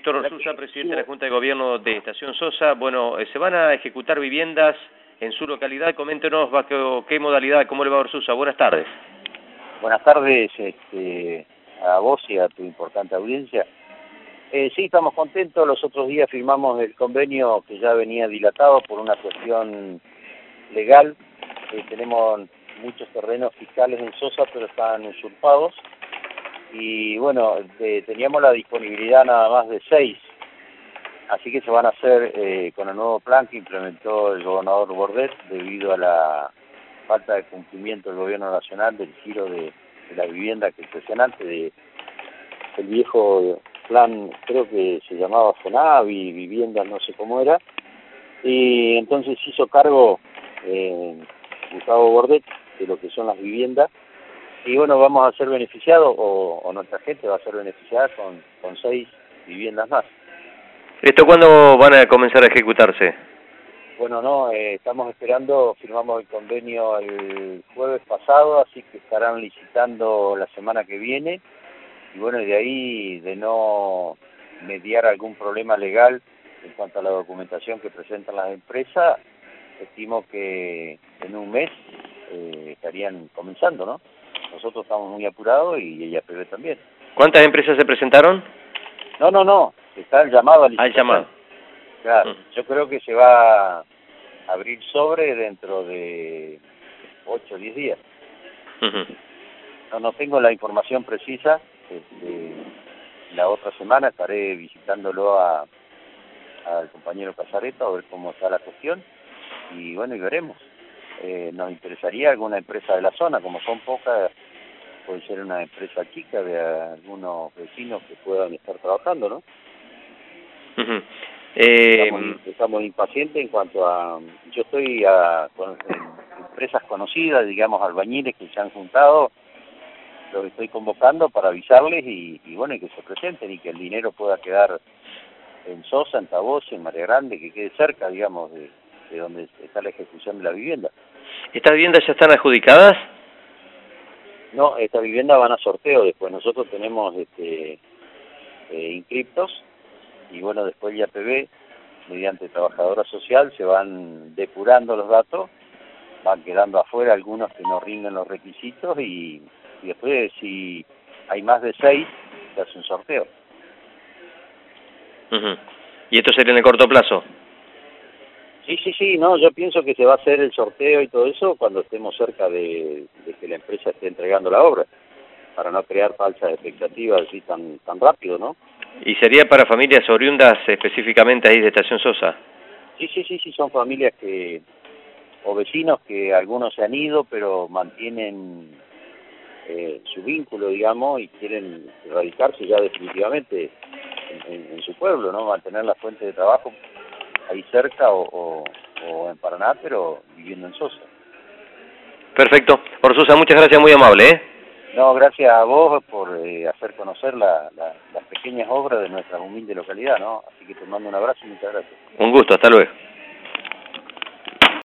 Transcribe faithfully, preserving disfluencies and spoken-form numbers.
Víctor Sousa, presidente de la Junta de Gobierno de Estación Sosa. Bueno, eh, se van a ejecutar viviendas en su localidad. Coméntenos bajo qué modalidad, cómo le va a Sousa. Buenas tardes. Buenas tardes este, a vos y a tu importante audiencia. Eh, sí, estamos contentos. Los otros días firmamos el convenio que ya venía dilatado por una cuestión legal. Eh, tenemos muchos terrenos fiscales en Sosa, pero están usurpados. Y bueno, de, teníamos la disponibilidad nada más de seis. Así que se van a hacer eh, con el nuevo plan que implementó el gobernador Bordet debido a la falta de cumplimiento del gobierno nacional del giro de, de la vivienda que es impresionante, de el viejo plan, creo que se llamaba Fonavi, viviendas, no sé cómo era, y entonces hizo cargo eh, Gustavo Bordet de lo que son las viviendas, y bueno, vamos a ser beneficiados, o, o nuestra gente va a ser beneficiada con, con seis viviendas más. ¿Esto cuándo van a comenzar a ejecutarse? Bueno, no, eh, estamos esperando, firmamos el convenio el jueves pasado, así que estarán licitando la semana que viene, y bueno, de ahí, de no mediar algún problema legal en cuanto a la documentación que presentan las empresas, estimo que en un mes eh, estarían comenzando, ¿no? Nosotros estamos muy apurados y ella P B también. ¿Cuántas empresas se presentaron? No, no, no, está el llamado a licitación. Ah, el llamado. Claro, Mm. yo creo que se va a abrir sobre dentro de ocho o diez días. Uh-huh. No, no tengo la información precisa. Este, la otra semana estaré visitándolo a al compañero Casareto a ver cómo está la cuestión y bueno, y veremos. Eh, nos interesaría alguna empresa de la zona, como son pocas, puede ser una empresa chica de algunos vecinos que puedan estar trabajando, ¿no? Uh-huh. eh... estamos, estamos impacientes en cuanto a... Yo estoy a, con en empresas conocidas, digamos, albañiles que se han juntado, los estoy convocando para avisarles y, y bueno, y que se presenten y que el dinero pueda quedar en Sosa, en Taboche, en María Grande, que quede cerca, digamos, de, de donde está la ejecución de la vivienda. ¿Estas viviendas ya están adjudicadas? No, estas viviendas van a sorteo después. Nosotros tenemos este eh, inscriptos y bueno, después ya P B, mediante trabajadora social, se van depurando los datos, van quedando afuera algunos que no rinden los requisitos y, y después si hay más de seis, se hace un sorteo. Uh-huh. ¿Y esto sería en el corto plazo? Sí, sí, sí, no, yo pienso que se va a hacer el sorteo y todo eso cuando estemos cerca de, de que la empresa esté entregando la obra, para no crear falsas expectativas así tan tan rápido, ¿no? ¿Y sería para familias oriundas específicamente ahí de Estación Sosa? Sí, sí, sí, sí, son familias que, o vecinos que algunos se han ido, pero mantienen eh, su vínculo, digamos, y quieren radicarse ya definitivamente en, en, en su pueblo, ¿no? Mantener la fuente de trabajo ahí cerca o, o, o en Paraná, pero viviendo en Sosa. Perfecto. Por Sousa, muchas gracias, muy amable, ¿eh? No, gracias a vos por eh, hacer conocer la, la, las pequeñas obras de nuestra humilde localidad, ¿no? Así que te mando un abrazo y muchas gracias. Un gusto, hasta luego.